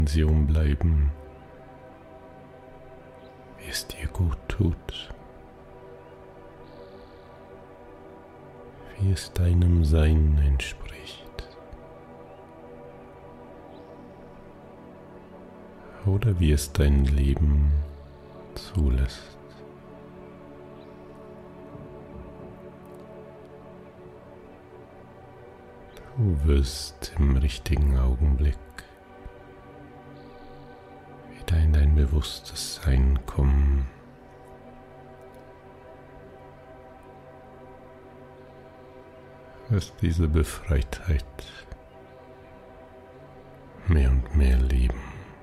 Dimension bleiben, wie es dir gut tut, wie es deinem Sein entspricht. Oder wie es dein Leben zulässt. Du wirst im richtigen Augenblick wieder in dein bewusstes Sein kommen. Wirst diese Befreitheit mehr und mehr leben.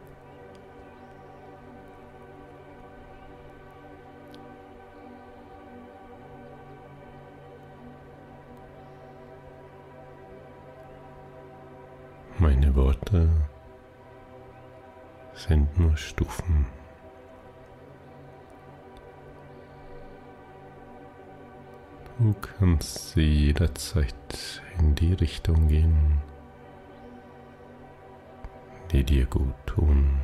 Meine Worte sind nur Stufen. Du kannst sie jederzeit in die Richtung gehen, die dir gut tun,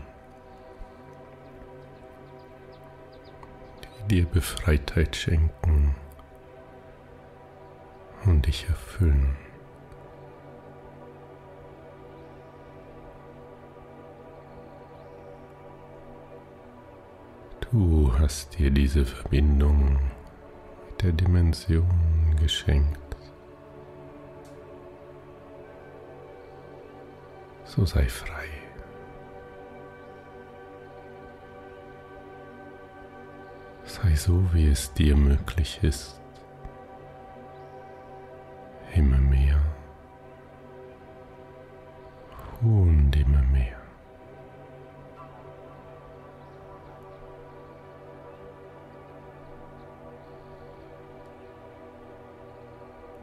die dir Befreitheit schenken und dich erfüllen. Du hast dir diese Verbindung mit der Dimension geschenkt. So sei frei. Sei so, wie es dir möglich ist.